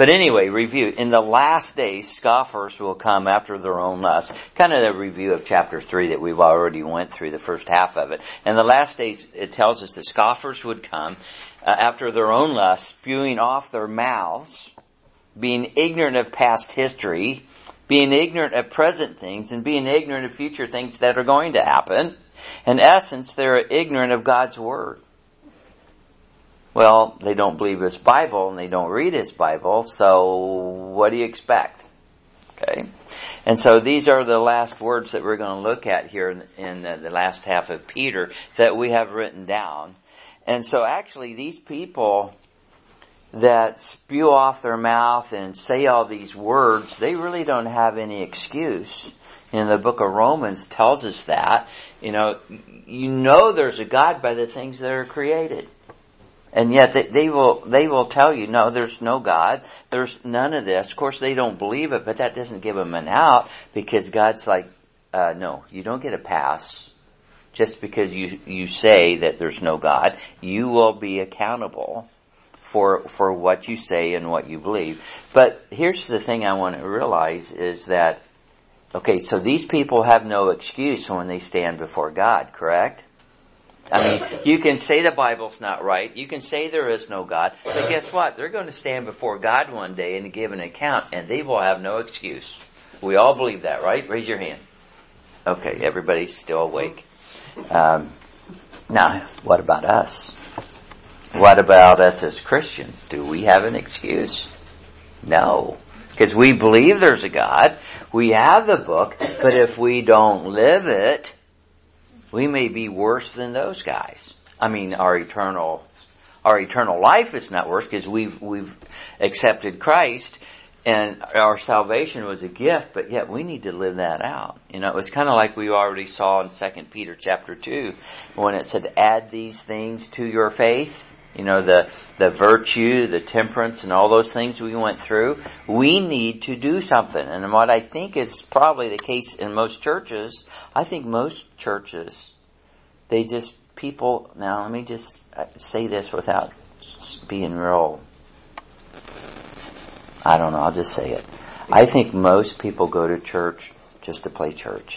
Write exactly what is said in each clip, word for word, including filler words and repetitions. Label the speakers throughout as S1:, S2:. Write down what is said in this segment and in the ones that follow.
S1: But anyway, review. In the last days, scoffers will come after their own lust. Kind of a review of chapter three that we've already went through, the first half of it. In the last days, it tells us the scoffers would come uh, after their own lust, spewing off their mouths, being ignorant of past history, being ignorant of present things, and being ignorant of future things that are going to happen. In essence, they're ignorant of God's Word. Well, they don't believe His Bible and they don't read His Bible, so what do you expect? Okay. And so these are the last words that we're going to look at here in, in the, the last half of Peter that we have written down. And so actually these people that spew off their mouth and say all these words, they really don't have any excuse. And the book of Romans tells us that. You know, you know there's a God by the things that are created. And yet they, they will they will tell you, no, there's no God. There's none of this. Of course, they don't believe it, but that doesn't give them an out, because God's like, uh, no, you don't get a pass just because you you say that there's no God. You will be accountable for for what you say and what you believe. But here's the thing I want to realize is that, okay, so these people have no excuse when they stand before God, correct? I mean, you can say the Bible's not right. You can say there is no God. But guess what? They're going to stand before God one day and give an account, and they will have no excuse. We all believe that, right? Raise your hand. Okay, everybody's still awake. Um, now, what about us? What about us as Christians? Do we have an excuse? No. Because we believe there's a God. We have the book. But if we don't live it, we may be worse than those guys. I mean, our eternal, our eternal life is not worse because we've, we've accepted Christ and our salvation was a gift, but yet we need to live that out. You know, it was kind of like we already saw in Second Peter chapter two when it said, add these things to your faith. You know, the, the virtue, the temperance, and all those things we went through. We need to do something. And what I think is probably the case in most churches, I think most churches, they just, people, now let me just say this without being real, I don't know, I'll just say it. I think most people go to church just to play church.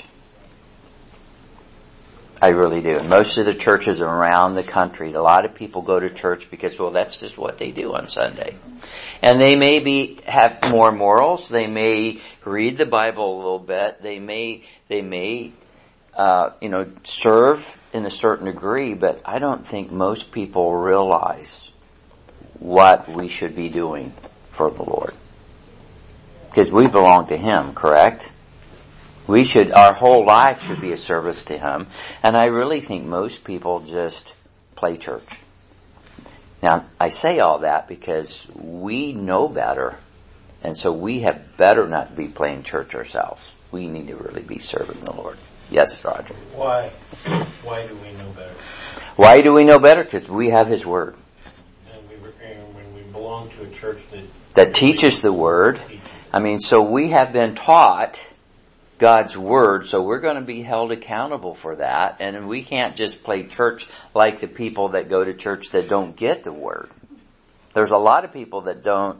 S1: I really do. And most of the churches around the country, a lot of people go to church because, well, that's just what they do on Sunday. And they may be, have more morals. They may read the Bible a little bit. They may, they may, uh, you know, serve in a certain degree, but I don't think most people realize what we should be doing for the Lord. Because we belong to Him, correct? We should, our whole life should be a service to Him. And I really think most people just play church. Now, I say all that because we know better. And so we have better not be playing church ourselves. We need to really be serving the Lord. Yes, Roger.
S2: Why? Why do we know better?
S1: Why do we know better? Because we have His Word.
S2: And, we, and when we belong to a church that...
S1: That teaches the Word. I mean, so we have been taught God's Word, so we're going to be held accountable for that. And we can't just play church like the people that go to church that don't get the Word. There's a lot of people that don't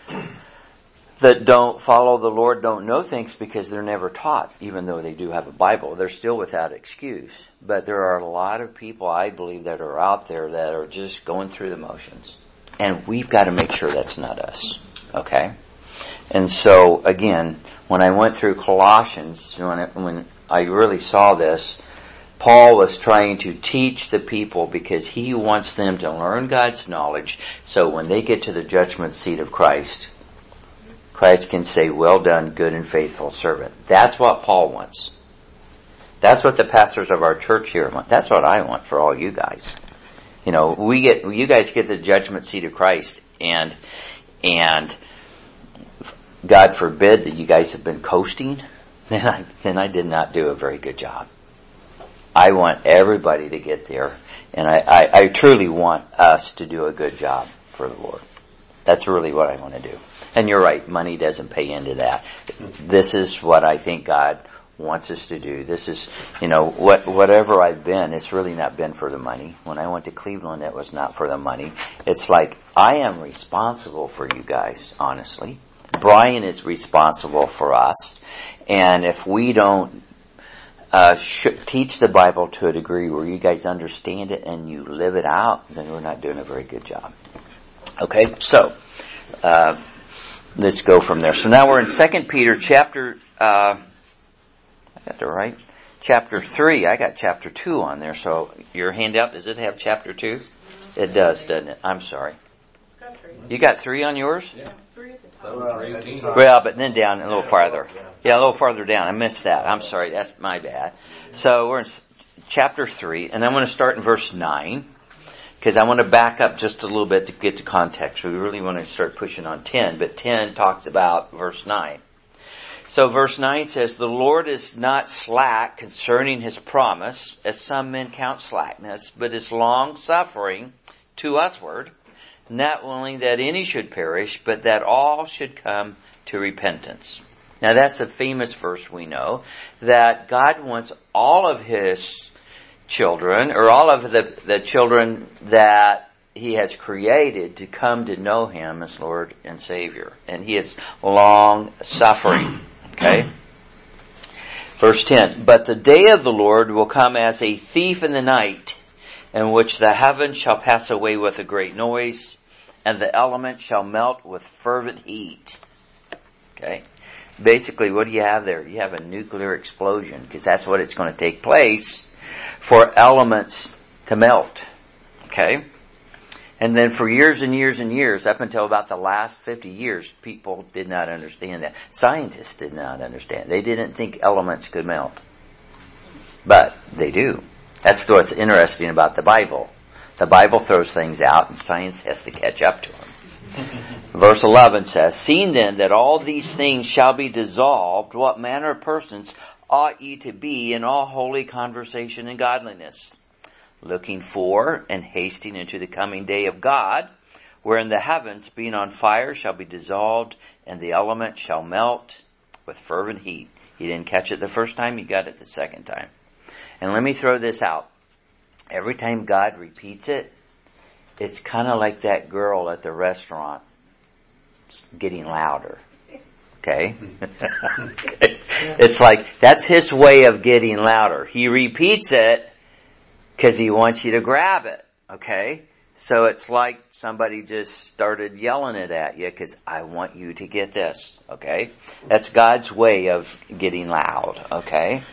S1: that don't follow the Lord, don't know things because they're never taught, even though they do have a Bible. They're still without excuse. But there are a lot of people, I believe, that are out there that are just going through the motions. And we've got to make sure that's not us. Okay? And so, again, when I went through Colossians, when, it, when I really saw this, Paul was trying to teach the people because he wants them to learn God's knowledge so when they get to the judgment seat of Christ, Christ can say, well done, good and faithful servant. That's what Paul wants. That's what the pastors of our church here want. That's what I want for all you guys. You know, we get, you guys get the judgment seat of Christ, and, and God forbid that you guys have been coasting, then I, then I did not do a very good job. I want everybody to get there, and I, I, I truly want us to do a good job for the Lord. That's really what I want to do. And you're right, money doesn't pay into that. This is what I think God wants us to do. This is, you know, what whatever I've been, it's really not been for the money. When I went to Cleveland, it was not for the money. It's like, I am responsible for you guys, honestly. Brian is responsible for us. And if we don't uh, sh- teach the Bible to a degree where you guys understand it and you live it out, then we're not doing a very good job. Okay, so uh, let's go from there. So now we're in Second Peter chapter, uh, I got the right, chapter three. I got chapter two on there. So your handout, does it have chapter two? It does, doesn't it? I'm sorry.
S3: It's got three.
S1: You got three on yours?
S3: Yeah. Three at the top.
S2: Well,
S1: Well, but then down a little farther. Yeah, a little farther down. I missed that. I'm sorry. That's my bad. So we're in chapter three, and I'm going to start in verse nine, because I want to back up just a little bit to get to context. We really want to start pushing on ten, but ten talks about verse nine. So verse nine says, "The Lord is not slack concerning His promise, as some men count slackness, but is long-suffering to usward, not willing that any should perish, but that all should come to repentance." Now that's a famous verse we know, that God wants all of His children, or all of the, the children that He has created, to come to know Him as Lord and Savior. And He is long-suffering. Okay? Verse ten, "But the day of the Lord will come as a thief in the night, in which the heavens shall pass away with a great noise, and the elements shall melt with fervent heat." Okay? Basically, what do you have there? You have a nuclear explosion, because that's what it's going to take place for elements to melt. Okay? And then for years and years and years, up until about the last fifty years, people did not understand that. Scientists did not understand. They didn't think elements could melt. But they do. That's what's interesting about the Bible. The Bible throws things out, and science has to catch up to them. Verse eleven says, "Seeing then that all these things shall be dissolved, what manner of persons ought ye to be in all holy conversation and godliness, looking for and hasting into the coming day of God, wherein the heavens, being on fire, shall be dissolved, and the elements shall melt with fervent heat." You didn't catch it the first time, you got it the second time. And let me throw this out. Every time God repeats it, it's kind of like that girl at the restaurant. It's getting louder. Okay? Okay? It's like, that's His way of getting louder. He repeats it because He wants you to grab it. Okay? So it's like somebody just started yelling it at you because I want you to get this. Okay? That's God's way of getting loud. Okay?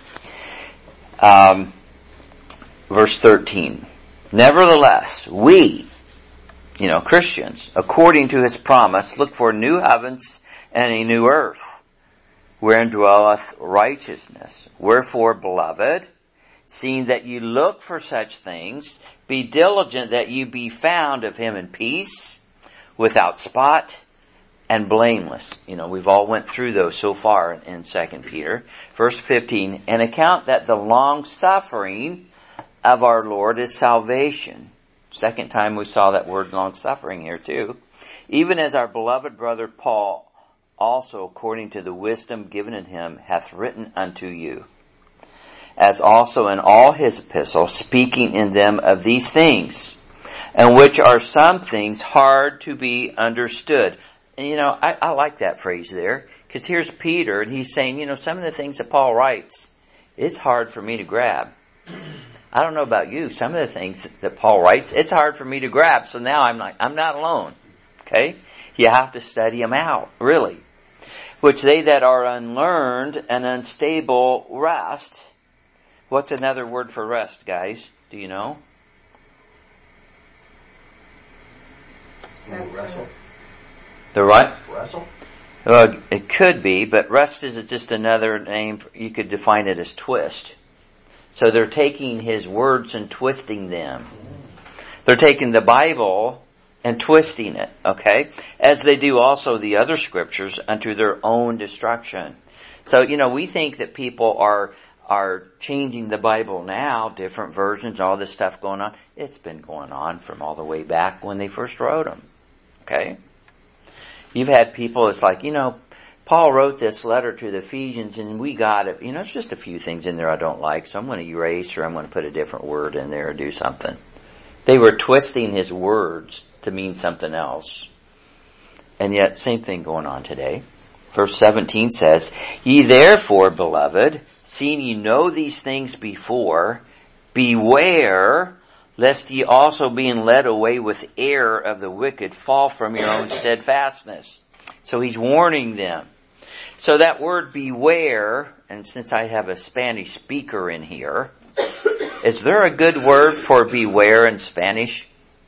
S1: Um, verse thirteen. "Nevertheless, we," you know, Christians, "according to His promise, look for new heavens and a new earth, wherein dwelleth righteousness. Wherefore, beloved, seeing that you look for such things, be diligent that you be found of Him in peace, without spot, and blameless." You know, we've all went through those so far in Second Peter. Verse fifteen, "And account that the long suffering of our Lord is salvation." Second time we saw that word long suffering here too. "Even as our beloved brother Paul also, according to the wisdom given in him, hath written unto you, as also in all his epistles, speaking in them of these things, and which are some things hard to be understood." And you know, I, I like that phrase there, because here's Peter, and he's saying, you know, some of the things that Paul writes, it's hard for me to grab. I don't know about you, some of the things that Paul writes, it's hard for me to grab, so now I'm like, I'm not alone. Okay? You have to study them out, really. "Which they that are unlearned and unstable rest." What's another word for rest, guys? Do you know?
S2: Wrestle.
S1: The what?
S2: Wrestle?
S1: Well, it could be, but rest is just another name. You could define it as twist. So they're taking His words and twisting them. They're taking the Bible and twisting it, okay? As they do also the other scriptures unto their own destruction. So, you know, we think that people are are changing the Bible now, different versions, all this stuff going on. It's been going on from all the way back when they first wrote them, okay? You've had people, it's like, you know, Paul wrote this letter to the Ephesians, and we got it. You know, it's just a few things in there I don't like, so I'm going to erase or I'm going to put a different word in there or do something. They were twisting his words to mean something else. And yet, same thing going on today. Verse seventeen says, Ye therefore, beloved, seeing ye know these things before, beware lest ye also being led away with error of the wicked fall from your own steadfastness. So he's warning them. So that word beware, and since I have a Spanish speaker in here, is there a good word for beware in Spanish?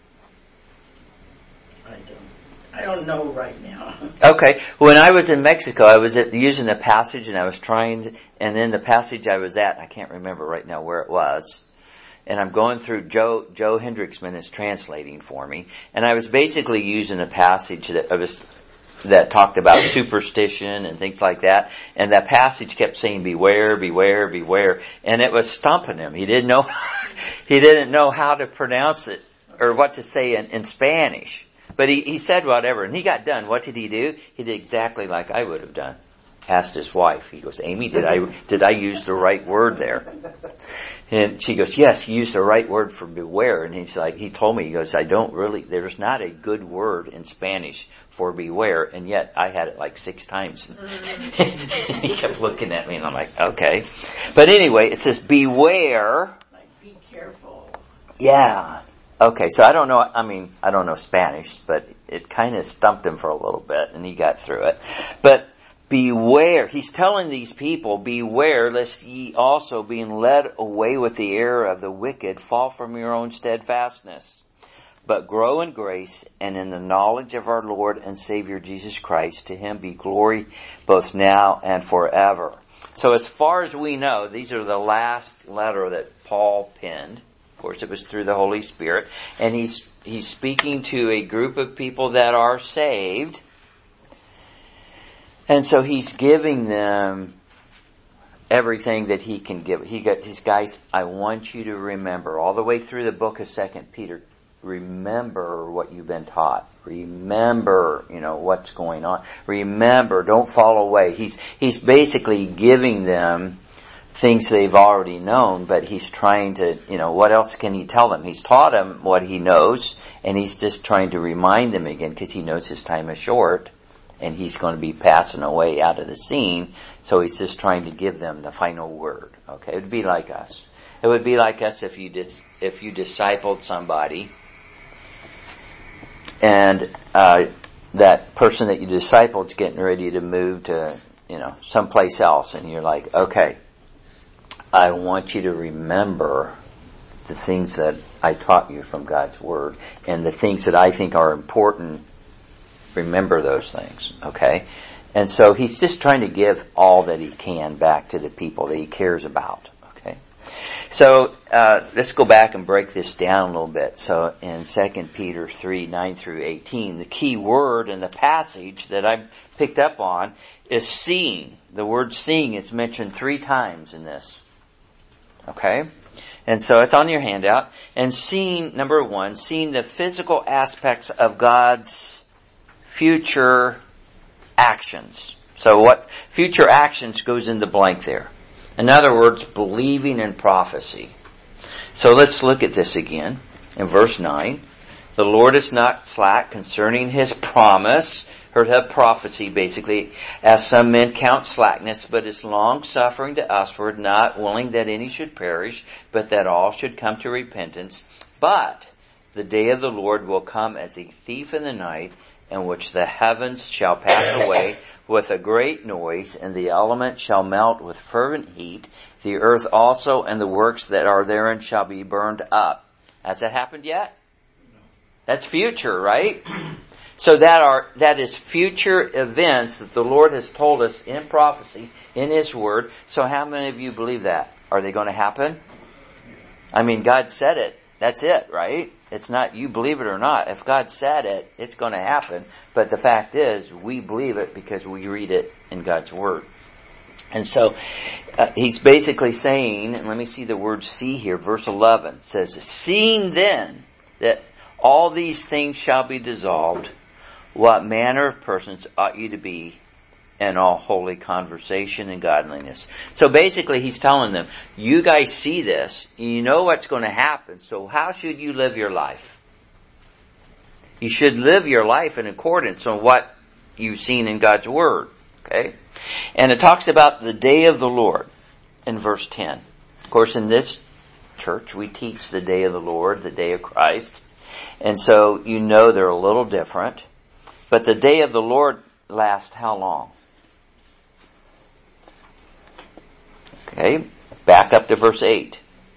S4: I don't, I don't know right now.
S1: Okay. When I was in Mexico, I was at, using a passage and I was trying to, and then the passage I was at, I can't remember right now where it was, and I'm going through, Joe, Joe Hendricksman is translating for me, and I was basically using a passage that I was, that talked about superstition and things like that. And that passage kept saying, beware, beware, beware. And it was stumping him. He didn't know, he didn't know how to pronounce it or what to say in, in Spanish. But he, he said whatever. And he got done. What did he do? He did exactly like I would have done. Asked his wife. He goes, Amy, did I, did I use the right word there? And she goes, yes, you used the right word for beware. And he's like, he told me, he goes, I don't really, there's not a good word in Spanish for beware, and yet I had it like six times. He kept looking at me, and I'm like, okay. But anyway, it says beware.
S4: Like, be careful.
S1: Yeah. Okay, so I don't know, I mean, I don't know Spanish, but it kind of stumped him for a little bit, and he got through it. But beware. He's telling these people, beware lest ye also being led away with the error of the wicked fall from your own steadfastness. But grow in grace and in the knowledge of our Lord and Savior Jesus Christ. To him be glory both now and forever. So as far as we know, these are the last letter that Paul penned. Of course, it was through the Holy Spirit. And he's he's speaking to a group of people that are saved. And so he's giving them everything that he can give. He got these guys, I want you to remember all the way through the book of Second Peter. Remember what you've been taught. Remember, you know, what's going on. Remember, don't fall away. He's, he's basically giving them things they've already known, but he's trying to, you know, what else can he tell them? He's taught them what he knows, and he's just trying to remind them again, because he knows his time is short, and he's going to be passing away out of the scene, so he's just trying to give them the final word. Okay, it would be like us. It would be like us if you dis- if you discipled somebody, and uh that person that you discipled is getting ready to move to, you know, someplace else, and you're like, okay, I want you to remember the things that I taught you from God's Word, and the things that I think are important, remember those things, okay? And so he's just trying to give all that he can back to the people that he cares about, okay? So, uh, let's go back and break this down a little bit. So, in Second Peter three, nine through eighteen, the key word in the passage that I picked up on is seeing. The word seeing is mentioned three times in this. Okay? And so it's on your handout. And seeing, number one, seeing the physical aspects of God's future actions. So what future actions goes in the blank there. In other words, believing in prophecy. So let's look at this again in verse nine. The Lord is not slack concerning his promise, or the prophecy basically, as some men count slackness, but is long suffering to usward, not willing that any should perish, but that all should come to repentance. But the day of the Lord will come as a thief in the night, in which the heavens shall pass away with a great noise, and the elements shall melt with fervent heat. The earth also and the works that are therein shall be burned up. Has that happened yet? That's future, right? So that are that is future events that the Lord has told us in prophecy, in His Word. So how many of you believe that? Are they going to happen? I mean, God said it. That's it, right? It's not you believe it or not. If God said it, it's going to happen. But the fact is, we believe it because we read it in God's Word. And so, uh, he's basically saying, and let me see the word see here, verse eleven says, seeing then that all these things shall be dissolved, what manner of persons ought you to be and all holy conversation and godliness. So basically he's telling them, you guys see this, you know what's going to happen, so how should you live your life? You should live your life in accordance with what you've seen in God's Word. Okay? And it talks about the day of the Lord in verse ten. Of course, in this church, we teach the day of the Lord, the day of Christ. And so you know they're a little different. But the day of the Lord lasts how long? Okay, back up to verse eight.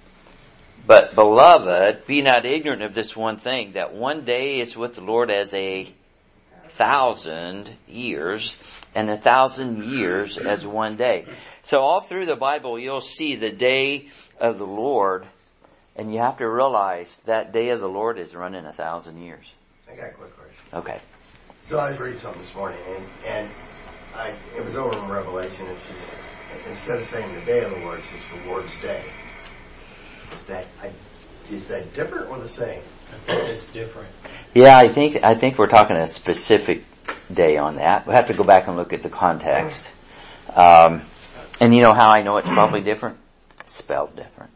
S1: But beloved, be not ignorant of this one thing, that one day is with the Lord as a thousand years, and a thousand years as one day. So all through the Bible, you'll see the day of the Lord, and you have to realize that day of the Lord is running a thousand years.
S5: I got a quick question.
S1: Okay.
S5: So I was reading something this morning, and, and I, it was over in Revelation. It says, instead of saying the day of the Lord, it's just the Lord's day. Is that I, is that different or the same?
S2: It's different.
S1: Yeah, I think I think we're talking a specific day on that. We'll have to go back and look at the context. Um, and you know how I know it's probably different? It's spelled different.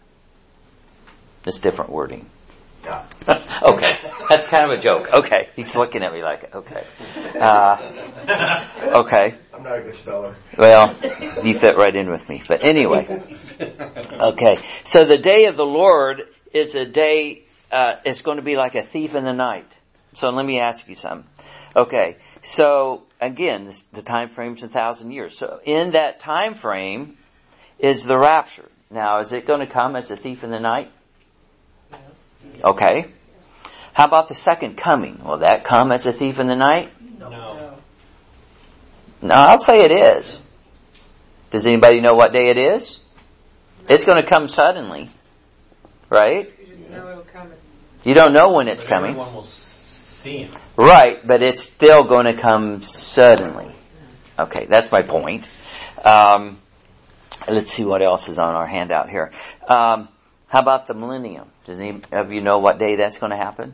S1: It's different wording.
S5: Yeah.
S1: Okay, that's kind of a joke. Okay, he's looking at me like, okay. Uh, okay.
S5: I'm not a good speller.
S1: Well, you fit right in with me. But anyway. Okay, so the day of the Lord is a day, uh, it's going to be like a thief in the night. So let me ask you something. Okay, so again, this, the time frame's a thousand years. So in that time frame is the rapture. Now, is it going to come as a thief in the night? Okay. How about the second coming? Will that come as a thief in the night?
S2: No.
S1: No, I'll say it is. Does anybody know what day it is? It's going to come suddenly. Right?
S3: You just know it'll come.
S1: You don't know when it's
S2: But
S1: coming.
S2: everyone will see him.
S1: Right, but it's still going to come suddenly. Okay, that's my point. Um, let's see what else is on our handout here. Um, how about the millennium? Does any of you know what day that's going to happen?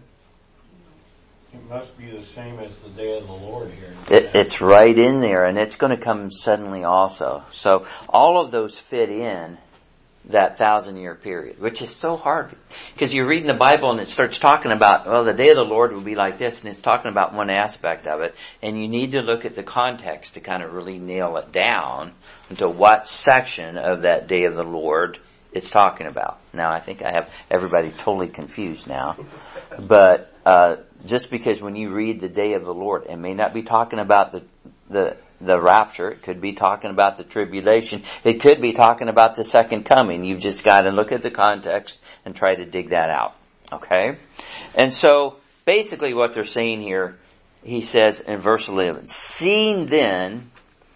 S2: It must be the same as the day of the Lord here.
S1: It, it's right in there, and it's going to come suddenly also. So all of those fit in that thousand year period, which is so hard. Because you're reading the Bible and it starts talking about, well, the day of the Lord will be like this, and it's talking about one aspect of it, and you need to look at the context to kind of really nail it down into what section of that day of the Lord it's talking about. Now, I think I have everybody totally confused now. But uh just because when you read the day of the Lord, it may not be talking about the the the rapture. It could be talking about the tribulation. It could be talking about the second coming. You've just got to look at the context and try to dig that out. Okay? And so, basically what they're saying here, he says in verse eleven, seeing then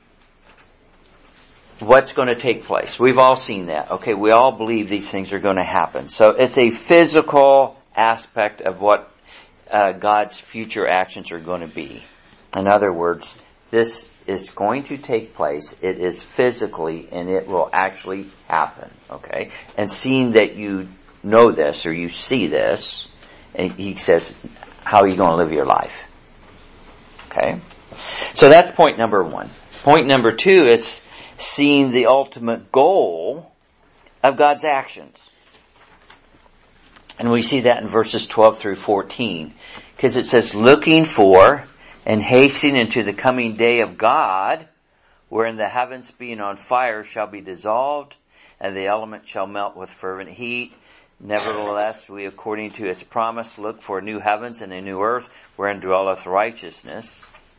S1: what's going to take place. We've all seen that. Okay, we all believe these things are going to happen. So it's a physical aspect of what uh, God's future actions are going to be. In other words, this is going to take place. It is physically, and it will actually happen. Okay? And seeing that you know this, or you see this, and he says, how are you going to live your life? Okay? So that's point number one. Point number two is seeing the ultimate goal of God's actions. And we see that in verses twelve through fourteen. Because it says, looking for and hastening into the coming day of God, wherein the heavens being on fire shall be dissolved, and the elements shall melt with fervent heat. Nevertheless, we, according to his promise, look for new heavens and a new earth, wherein dwelleth righteousness.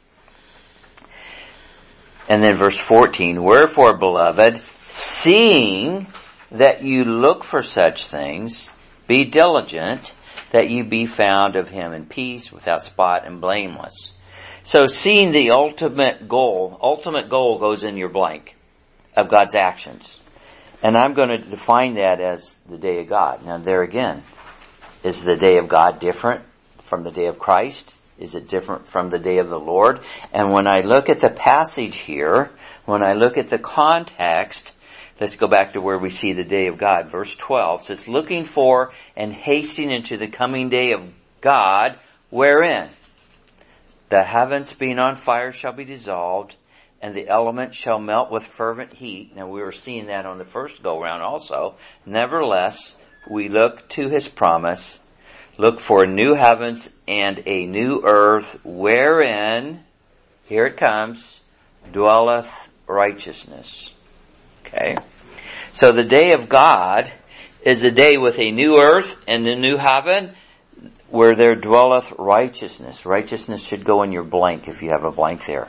S1: And then verse fourteen, wherefore, beloved, seeing that you look for such things, be diligent that you be found of him in peace, without spot and blameless. So seeing the ultimate goal, ultimate goal goes in your blank of God's actions. And I'm going to define that as the day of God. Now there again, is the day of God different from the day of Christ? Is it different from the day of the Lord? And when I look at the passage here, when I look at the context, let's go back to where we see the day of God. Verse twelve says, looking for and hasting into the coming day of God, wherein the heavens being on fire shall be dissolved, and the elements shall melt with fervent heat. Now we were seeing that on the first go round also. Nevertheless, we look to his promise, look for new heavens and a new earth wherein, here it comes, dwelleth righteousness. Okay. So the day of God is a day with a new earth and a new heaven where there dwelleth righteousness. Righteousness should go in your blank if you have a blank there.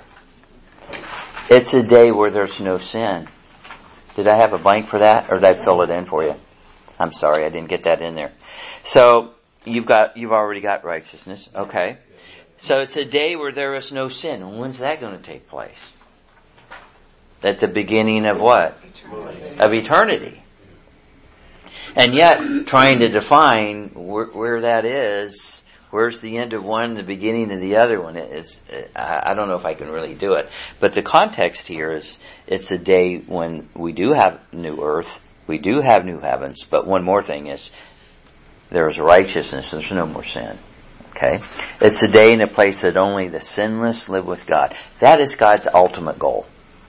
S1: It's a day where there's no sin. Did I have a blank for that, or did I fill it in for you? I'm sorry, I didn't get that in there. So you've got, you've already got righteousness. Okay. So it's a day where there is no sin. And when's that going to take place? At the beginning of what? Eternity. Of eternity. And yet, trying to define where, where that is, where's the end of one, the beginning of the other one is, I don't know if I can really do it. But the context here is, it's the day when we do have new earth, we do have new heavens, but one more thing is, there is righteousness, there's no more sin. Okay? It's the day and a place that only the sinless live with God. That is God's ultimate goal.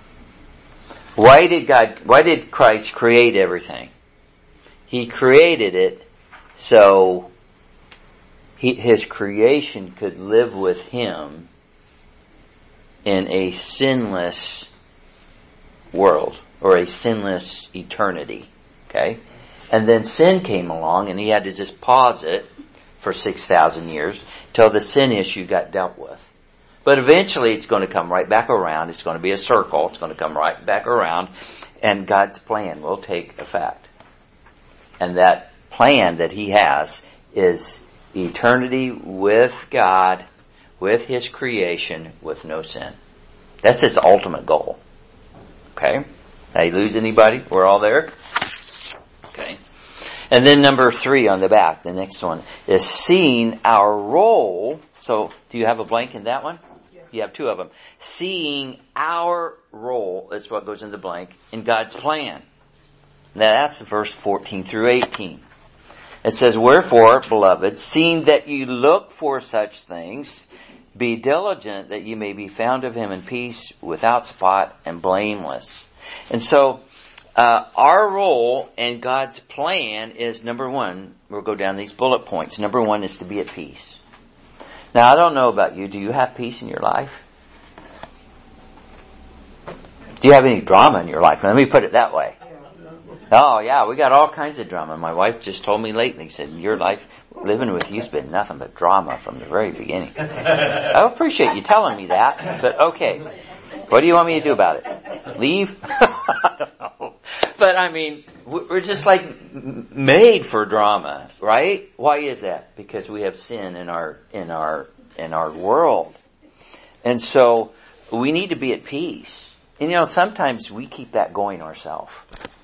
S1: Why did God, why did Christ create everything? He created it so he, his creation could live with him in a sinless world, or a sinless eternity. Okay? And then sin came along and he had to just pause it for six thousand years till the sin issue got dealt with. But eventually it's going to come right back around. It's going to be a circle. It's going to come right back around, and God's plan will take effect. And that plan that he has is eternity with God, with his creation, with no sin. That's his ultimate goal. Okay? Did I lose anybody? We're all there? Okay. And then number three on the back, the next one, is seeing our role. So, do you have a blank in that one? Yeah. You have two of them. Seeing our role is what goes in the blank in God's plan. Now that's verse fourteen through eighteen. It says, wherefore, beloved, seeing that you look for such things, be diligent that you may be found of him in peace, without spot and blameless. And so, uh, our role in God's plan is, number one, we'll go down these bullet points. Number one is to be at peace. Now, I don't know about you. Do you have peace in your life? Do you have any drama in your life? Let me put it that way. Oh, yeah, we got all kinds of drama. My wife just told me lately, said, your life, living with you's been nothing but drama from the very beginning. I appreciate you telling me that, but okay. What do you want me to do about it? Leave? I don't know. But I mean, we're just like made for drama, right? Why is that? Because we have sin in our, in our, in our world. And so, we need to be at peace. And you know, sometimes we keep that going ourselves.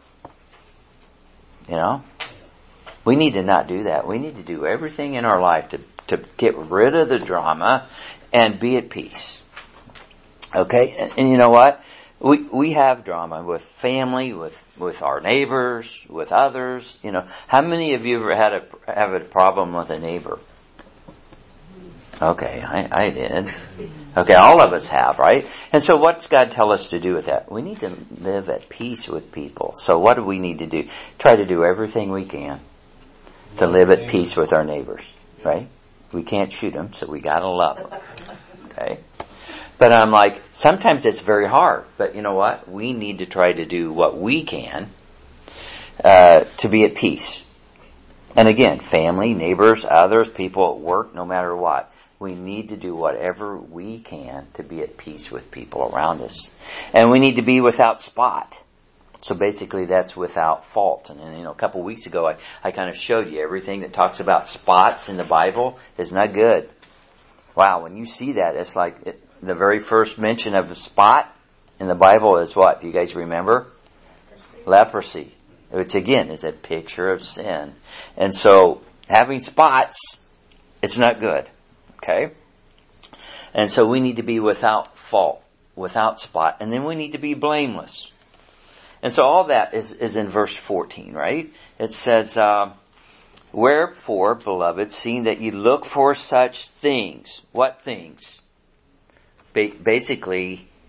S1: You know? We need to not do that. We need to do everything in our life to, to get rid of the drama and be at peace. Okay? And, and you know what? We, we have drama with family, with, with our neighbors, with others. You know, how many of you ever had a, have a problem with a neighbor? Okay, I, I did. Okay, all of us have, right? And so what's God tell us to do with that? We need to live at peace with people. So what do we need to do? Try to do everything we can to live at peace with our neighbors, right? We can't shoot them, so we gotta love them. Okay? But I'm like, sometimes it's very hard. But you know what? We need to try to do what we can uh, to be at peace. And again, family, neighbors, others, people at work, no matter what. We need to do whatever we can to be at peace with people around us. And we need to be without spot. So basically that's without fault. And, and you know, a couple of weeks ago I, I kind of showed you everything that talks about spots in the Bible is not good. Wow, when you see that, it's like it, the very first mention of a spot in the Bible is what? Do you guys remember? Leprosy. Leprosy. Which again is a picture of sin. And so having spots, it's not good. Okay? And so we need to be without fault, without spot, and then we need to be blameless. And so all that is, is in verse fourteen, right? It says, uh, wherefore, beloved, seeing that you look for such things. What things? Ba- basically,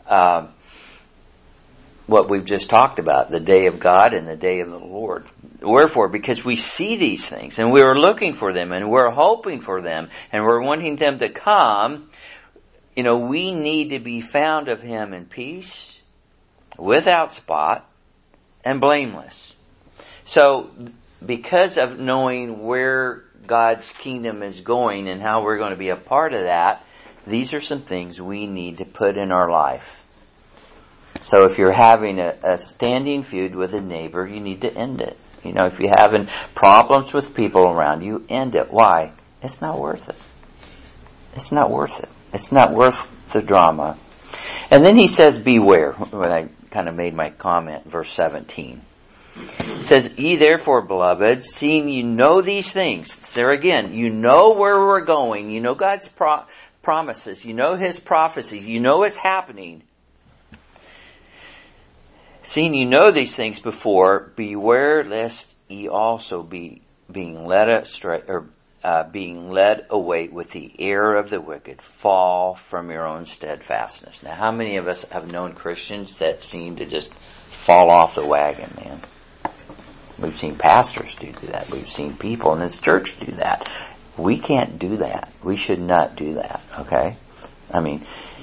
S1: uh, what we've just talked about, the day of God and the day of the Lord. Wherefore, because we see these things and we're looking for them and we're hoping for them and we're wanting them to come, you know, we need to be found of Him in peace, without spot, and blameless. So, because of knowing where God's kingdom is going and how we're going to be a part of that, these are some things we need to put in our life. So if you're having a, a standing feud with a neighbor, you need to end it. You know, if you're having problems with people around you, end it. Why? It's not worth it. It's not worth it. It's not worth the drama. And then he says, beware, when I kind of made my comment, verse seventeen. It says, ye therefore, beloved, seeing you know these things. There again, you know where we're going. You know God's pro- promises. You know His prophecies. You know what's happening. Seeing you know these things before, beware lest ye also be being led astray, or uh, being led away with the error of the wicked, fall from your own steadfastness. Now, how many of us have known Christians that seem to just fall off the wagon, man? We've seen pastors do that. We've seen people in this church do that. We can't do that. We should not do that, okay? I mean,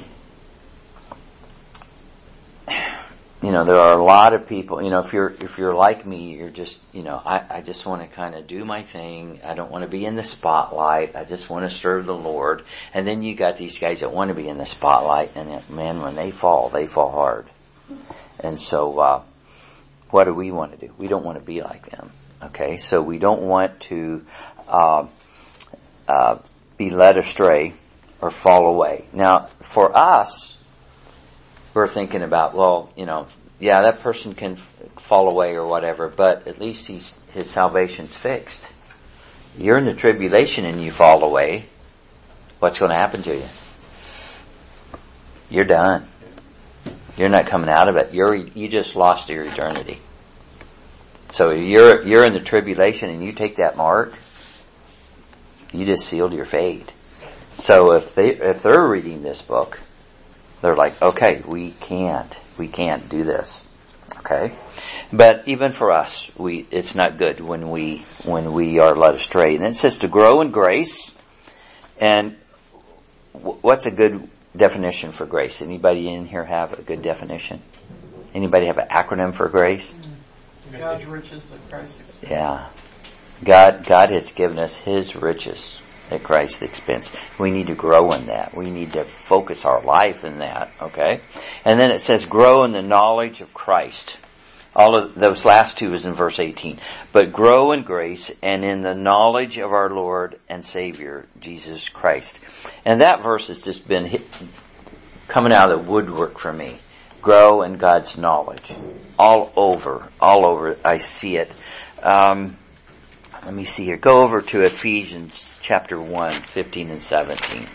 S1: you know, there are a lot of people, you know, if you're, if you're like me, you're just, you know, I, I just want to kind of do my thing. I don't want to be in the spotlight. I just want to serve the Lord. And then you got these guys that want to be in the spotlight, and man, when they fall, they fall hard. And so, uh, what do we want to do? We don't want to be like them. Okay, so we don't want to uh, uh, be led astray or fall away. Now, for us, we're thinking about, well, you know, yeah, that person can f- fall away or whatever, but at least he's, his salvation's fixed. You're in the tribulation and you fall away. What's going to happen to you? You're done. You're not coming out of it. You're, you just lost your eternity. So you're, you're in the tribulation and you take that mark, you just sealed your fate. So if they, if they're reading this book, they're like, okay, we can't, we can't do this. Okay? But even for us, we, it's not good when we, when we are led astray. And it says to grow in grace. And what's a good definition for grace? Anybody in here have a good definition? Anybody have an acronym for grace?
S4: God's riches at Christ's expense.
S1: Yeah. God, God has given us His riches at Christ's expense. We need to grow in that. We need to focus our life in that, okay? And then it says grow in the knowledge of Christ. All of those last two is in verse eighteen. But grow in grace and in the knowledge of our Lord and Savior, Jesus Christ. And that verse has just been hit, coming out of the woodwork for me. Grow in God's knowledge. All over, all over, I see it. Um, let me see here. Go over to Ephesians chapter one, fifteen and seventeen.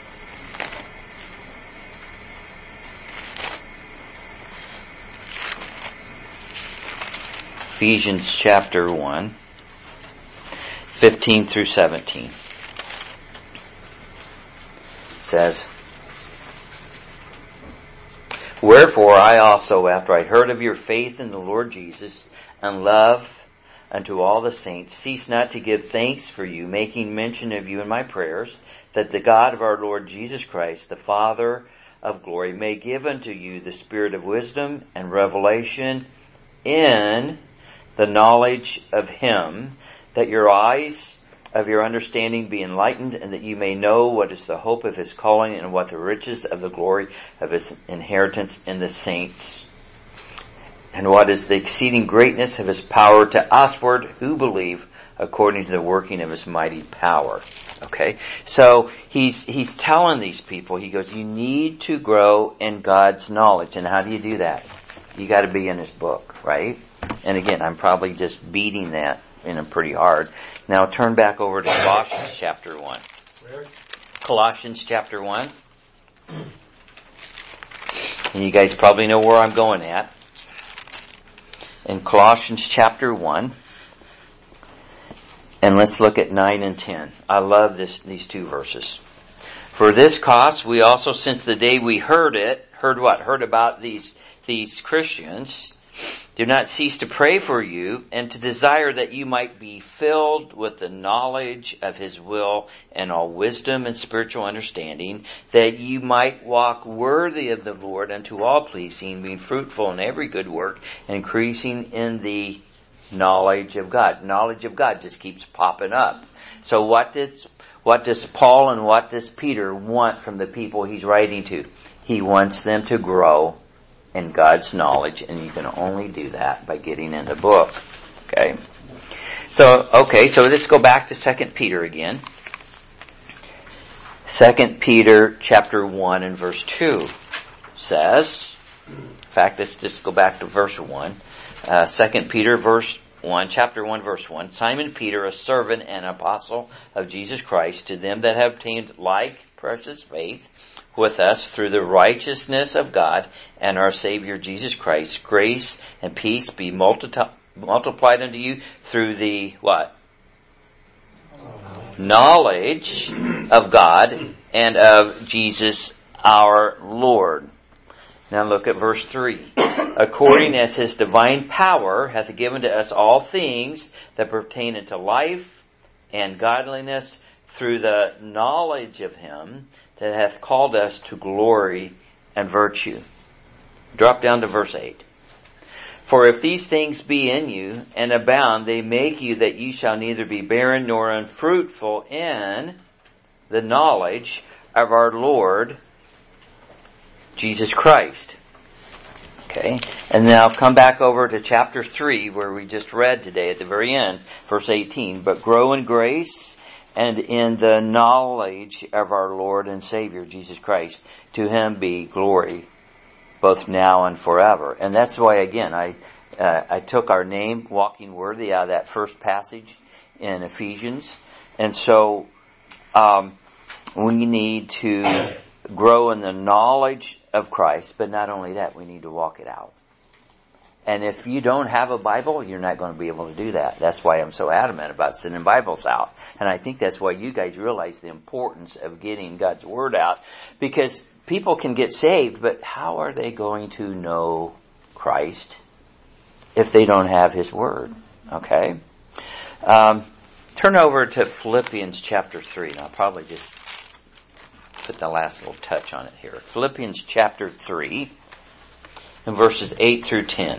S1: Ephesians chapter one, fifteen through seventeen. It says, wherefore I also, after I heard of your faith in the Lord Jesus and love unto all the saints, cease not to give thanks for you, making mention of you in my prayers, that the God of our Lord Jesus Christ, the Father of glory, may give unto you the spirit of wisdom and revelation in the knowledge of Him, that your eyes of your understanding be enlightened, and that you may know what is the hope of His calling, and what the riches of the glory of His inheritance in the saints, and what is the exceeding greatness of His power to usward who believe, according to the working of His mighty power. Okay? So, he's, he's telling these people, he goes, you need to grow in God's knowledge. And how do you do that? You gotta be in His book, right? And again, I'm probably just beating that in a pretty hard. Now turn back over to Colossians chapter one.
S2: Where?
S1: Colossians chapter one. And you guys probably know where I'm going at. In Colossians chapter one. And let's look at nine and ten. I love this, these two verses. For this cause we also, since the day we heard it, heard what? Heard about these, these Christians. Do not cease to pray for you and to desire that you might be filled with the knowledge of His will and all wisdom and spiritual understanding, that you might walk worthy of the Lord unto all pleasing, being fruitful in every good work, increasing in the knowledge of God. Knowledge of God just keeps popping up. So what does, what does Paul and what does Peter want from the people he's writing to? He wants them to grow in God's knowledge, and you can only do that by getting in the book. Okay? So, okay, so let's go back to Second Peter again. Second Peter chapter one and verse two says, in fact, let's just go back to verse one. Uh, Second Peter verse one, chapter one verse one. Simon Peter, a servant and apostle of Jesus Christ, to them that have obtained like precious faith with us through the righteousness of God and our Savior Jesus Christ, grace and peace be multi- multiplied unto you through the what? Knowledge of God and of Jesus our Lord. Now look at verse three. According as His divine power hath given to us all things that pertain unto life and godliness through the knowledge of Him that hath called us to glory and virtue. Drop down to verse eight. For if these things be in you and abound, they make you that you shall neither be barren nor unfruitful in the knowledge of our Lord Jesus Christ. Okay, and now come back over to chapter three where we just read today at the very end, verse eighteen. But grow in grace and in the knowledge of our Lord and Savior, Jesus Christ. To Him be glory, both now and forever. And that's why, again, I uh, I took our name, Walking Worthy, out of that first passage in Ephesians. And so um, we need to grow in the knowledge of Christ, but not only that, we need to walk it out. And if you don't have a Bible, you're not going to be able to do that. That's why I'm so adamant about sending Bibles out. And I think that's why you guys realize the importance of getting God's Word out. Because people can get saved, but how are they going to know Christ if they don't have His Word? Okay? Um, turn over to Philippians chapter three. And I'll probably just put the last little touch on it here. Philippians chapter three. And verses eight through ten.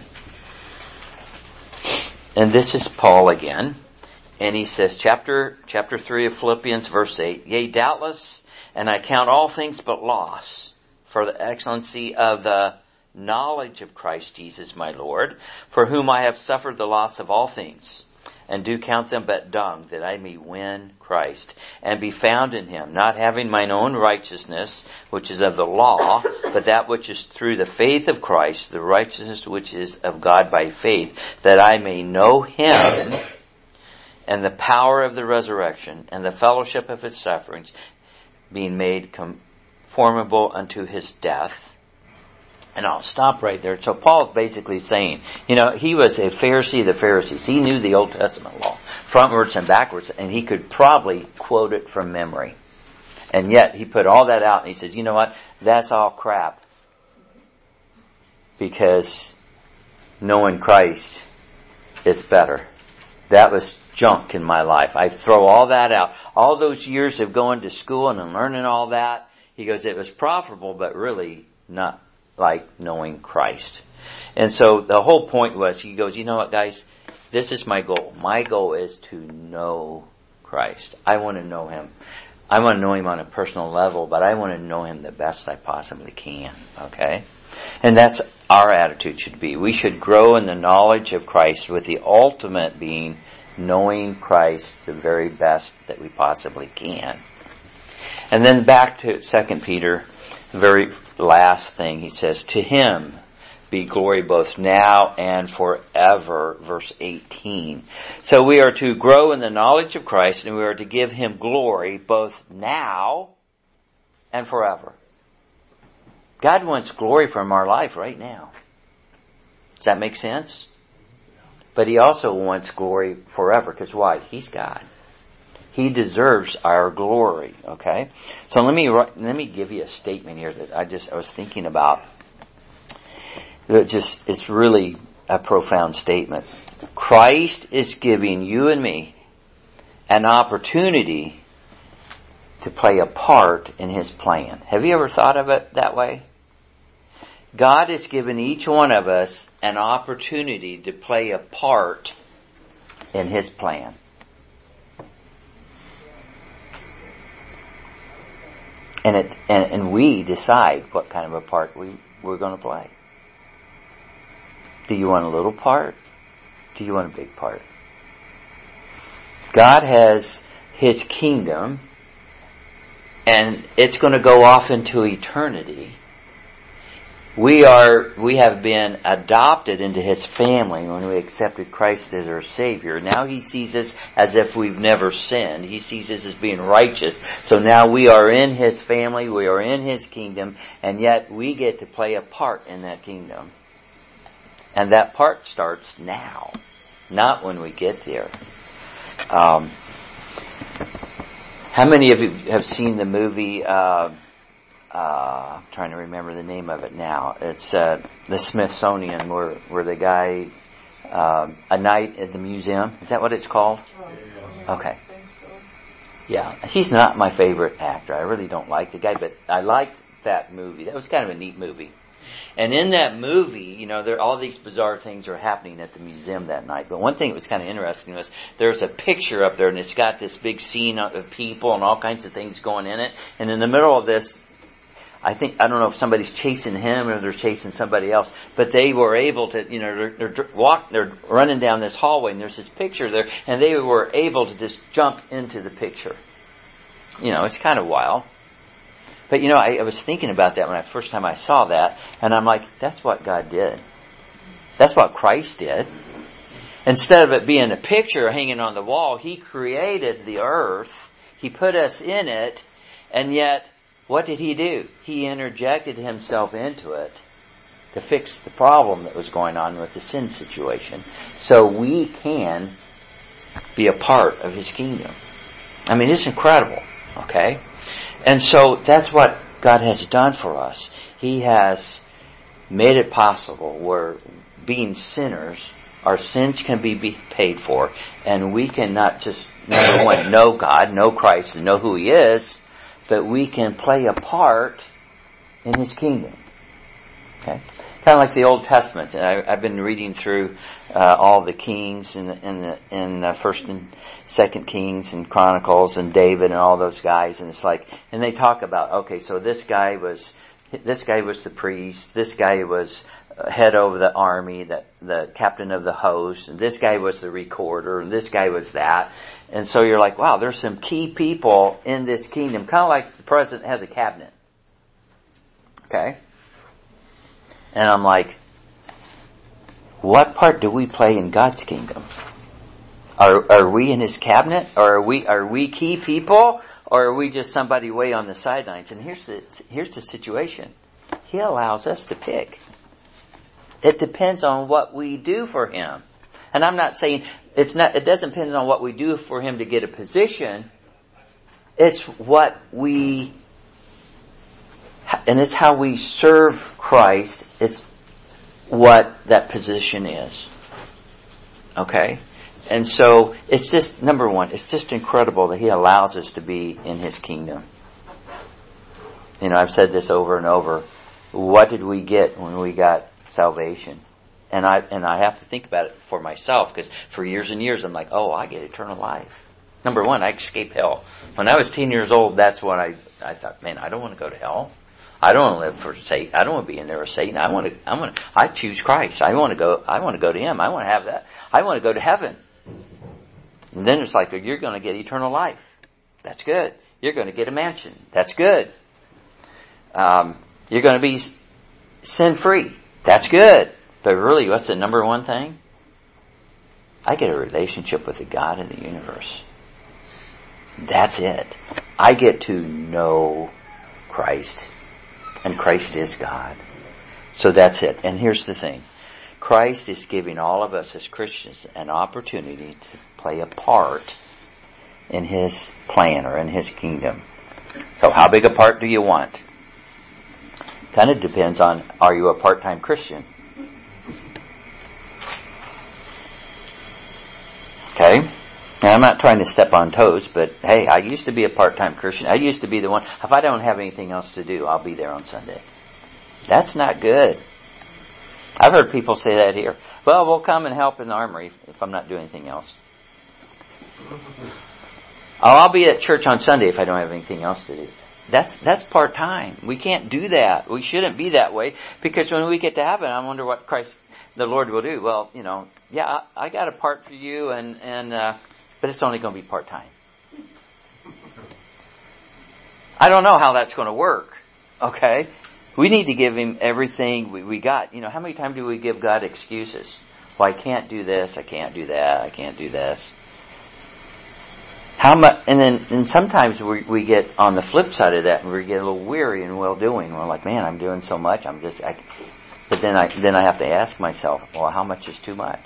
S1: And this is Paul again. And he says, chapter, chapter three of Philippians, verse eight, Yea, doubtless, and I count all things but loss for the excellency of the knowledge of Christ Jesus my Lord, for whom I have suffered the loss of all things, and do count them but dung, that I may win Christ, and be found in Him, not having mine own righteousness, which is of the law, but that which is through the faith of Christ, the righteousness which is of God by faith, that I may know Him, and the power of the resurrection, and the fellowship of His sufferings, being made conformable unto His death. And I'll stop right there. So Paul's basically saying, you know, he was a Pharisee of the Pharisees. He knew the Old Testament law, frontwards and backwards, and he could probably quote it from memory. And yet, he put all that out, and he says, you know what? That's all crap. Because knowing Christ is better. That was junk in my life. I throw all that out. All those years of going to school and learning all that, he goes, it was profitable, but really not like knowing Christ. And so the whole point was, he goes, you know what, guys? This is my goal. My goal is to know Christ. I want to know Him. I want to know Him on a personal level, but I want to know Him the best I possibly can. Okay? And that's our attitude should be. We should grow in the knowledge of Christ, with the ultimate being knowing Christ the very best that we possibly can. And then back to Second Peter, the very last thing he says, to Him be glory both now and forever, verse eighteen. So we are to grow in the knowledge of Christ, and we are to give Him glory both now and forever. God wants glory from our life right now. Does that make sense? But He also wants glory forever, because why? He's God. He deserves our glory, okay? So let me let me give you a statement here that I just I was thinking about. It just it's really a profound statement. Christ is giving you and me an opportunity to play a part in His plan. Have you ever thought of it that way? God has given each one of us an opportunity to play a part in His plan. And it and, and we decide what kind of a part we, we're going to play. Do you want a little part? Do you want a big part? God has His kingdom, and it's going to go off into eternity. We are, we have been adopted into His family when we accepted Christ as our Savior. Now He sees us as if we've never sinned. He sees us as being righteous. So now we are in His family, we are in His kingdom, and yet we get to play a part in that kingdom. And that part starts now, not when we get there. Um, how many of you have seen the movie, uh, Uh, I'm trying to remember the name of it now. It's uh, the Smithsonian, where where the guy, uh, A Night at the Museum. Is that what it's called? Okay. Yeah, he's not my favorite actor. I really don't like the guy, but I liked that movie. That was kind of a neat movie. And in that movie, you know, there all these bizarre things are happening at the museum that night. But one thing that was kind of interesting was there's a picture up there, and it's got this big scene of people and all kinds of things going in it. And in the middle of this, I think, I don't know if somebody's chasing him or they're chasing somebody else, but they were able to, you know, they're, they're walk, they're running down this hallway, and there's this picture there, and they were able to just jump into the picture. You know, it's kind of wild. But you know, I, I was thinking about that when I first time I saw that, and I'm like, that's what God did. That's what Christ did. Instead of it being a picture hanging on the wall, He created the earth, He put us in it, and yet, what did He do? He interjected Himself into it to fix the problem that was going on with the sin situation. So we can be a part of His kingdom. I mean, it's incredible, okay? And so that's what God has done for us. He has made it possible where being sinners, our sins can be paid for, and we can not just, number one, know God, know Christ, and know who He is, but we can play a part in His kingdom. Okay, kind of like the Old Testament. I, I've been reading through uh, all the kings in the, in the in the First and Second Kings and Chronicles and David and all those guys, and it's like, and they talk about, okay, so this guy was this guy was the priest, this guy was head over the army, the the captain of the host, and this guy was the recorder, and this guy was that. And so you're like, wow, there's some key people in this kingdom, kind of like the president has a cabinet. Okay? And I'm like, what part do we play in God's kingdom? Are are we in His cabinet? Or are we are we key people? Or are we just somebody way on the sidelines? And here's the here's the situation. He allows us to pick. It depends on what we do for Him. And I'm not saying it's not, it doesn't depend on what we do for Him to get a position. It's what we, and it's how we serve Christ is what that position is. Okay? And so it's just, number one, it's just incredible that He allows us to be in His kingdom. You know, I've said this over and over. What did we get when we got salvation? And I and I have to think about it for myself, because for years and years I'm like, oh, I get eternal life. Number one, I escape hell. When I was ten years old, that's when I I thought, man, I don't want to go to hell. I don't want to live for Satan. I don't want to be in there with Satan. I want to. I want. To, I choose Christ. I want to go. I want to go to Him. I want to have that. I want to go to heaven. And then it's like, you're going to get eternal life. That's good. You're going to get a mansion. That's good. Um, you're going to be sin free. That's good. But really, what's the number one thing? I get a relationship with the God in the universe. That's it. I get to know Christ. And Christ is God. So that's it. And here's the thing. Christ is giving all of us as Christians an opportunity to play a part in His plan or in His kingdom. So how big a part do you want? Kind of depends on, are you a part-time Christian? Okay? And I'm not trying to step on toes, but hey, I used to be a part-time Christian. I used to be the one, if I don't have anything else to do, I'll be there on Sunday. That's not good. I've heard people say that here. Well, we'll come and help in the armory if I'm not doing anything else. Oh, I'll be at church on Sunday if I don't have anything else to do. That's that's part-time. We can't do that. We shouldn't be that way, because when we get to heaven, I wonder what Christ, the Lord, will do. Well, you know, yeah, I, I got a part for you, and and uh, but it's only going to be part-time. I don't know how that's going to work. Okay, we need to give Him everything we, we got. You know, how many times do we give God excuses? Well, I can't do this. I can't do that. I can't do this. How much? And then, and sometimes we we get on the flip side of that, and we get a little weary and well doing. We're like, man, I'm doing so much. I'm just. I, but then I then I have to ask myself, well, how much is too much?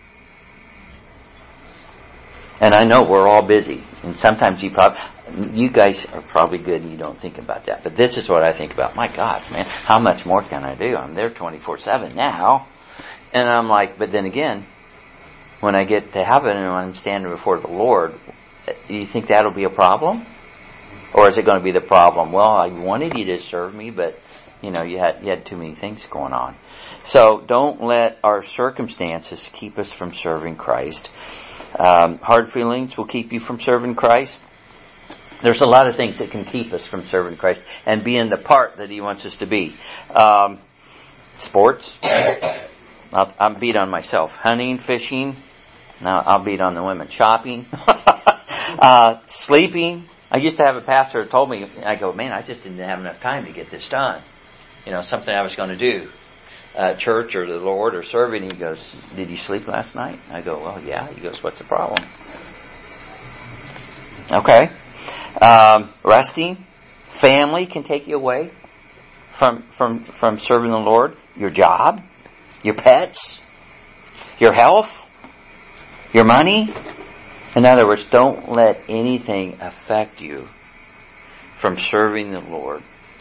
S1: And I know we're all busy, and sometimes you probably, you guys are probably good, and you don't think about that. But this is what I think about. My gosh, man, how much more can I do? I'm there twenty-four seven now, and I'm like, but then again, when I get to heaven and when I'm standing before the Lord, do you think that'll be a problem? Or is it going to be the problem? Well, I wanted you to serve me, but you know, you had you had too many things going on. So don't let our circumstances keep us from serving Christ. Um, hard feelings will keep you from serving Christ. There's a lot of things that can keep us from serving Christ and being the part that He wants us to be. Um, sports. I'll, I'm beat on myself. Hunting, fishing. Now I'll beat on the women. Shopping. Uh, sleeping. I used to have a pastor who told me, I go, man, I just didn't have enough time to get this done. You know, something I was going to do. Uh, church or the Lord or serving. He goes, did you sleep last night? I go, well, yeah. He goes, what's the problem? Okay. Um, resting. Family can take you away from, from, from serving the Lord. Your job. Your pets. Your health. Your money. In other words, don't let anything affect you from serving the Lord.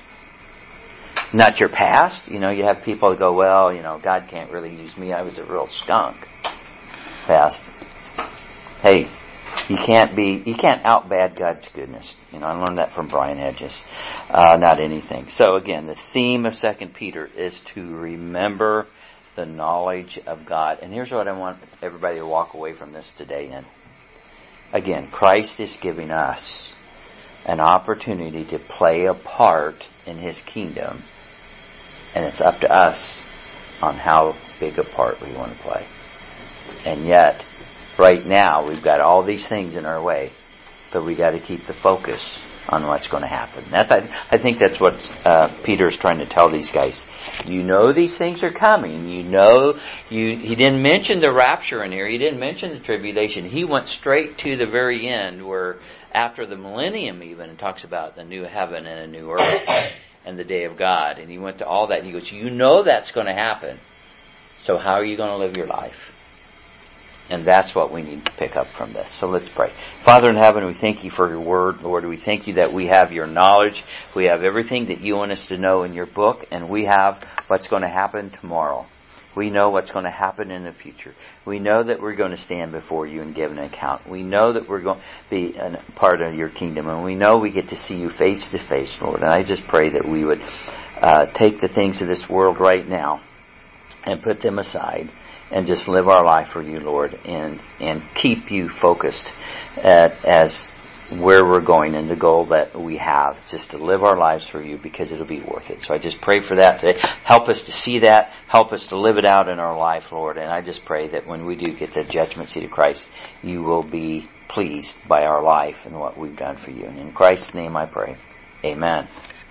S1: Not your past. You know, you have people that go, well, you know, God can't really use me. I was a real skunk. Past. Hey, you can't be, you can't out bad God's goodness. You know, I learned that from Brian Hedges. Uh, not anything. So again, the theme of Second Peter is to remember the knowledge of God. And here's what I want everybody to walk away from this today in. Again, Christ is giving us an opportunity to play a part in His kingdom, and it's up to us on how big a part we want to play. And yet, right now, we've got all these things in our way, but we got to keep the focus on what's going to happen. That's, I, I think that's what uh, Peter's trying to tell these guys. You know these things are coming. You know, you he didn't mention the rapture in here. He didn't mention the tribulation. He went straight to the very end, where after the millennium even, it talks about the new heaven and a new earth and the day of God. And he went to all that. And he goes, you know that's going to happen. So how are you going to live your life? And that's what we need to pick up from this. So let's pray. Father in heaven, we thank You for Your word, Lord. We thank You that we have Your knowledge. We have everything that You want us to know in Your book, and we have what's going to happen tomorrow. We know what's going to happen in the future. We know that we're going to stand before You and give an account. We know that we're going to be a part of Your kingdom, and we know we get to see You face to face, Lord. And I just pray that we would uh, take the things of this world right now and put them aside, and just live our life for You, Lord, and and keep You focused at, as where we're going and the goal that we have, just to live our lives for You, because it'll be worth it. So I just pray for that today. Help us to see that. Help us to live it out in our life, Lord. And I just pray that when we do get the judgment seat of Christ, You will be pleased by our life and what we've done for You. And in Christ's name I pray. Amen.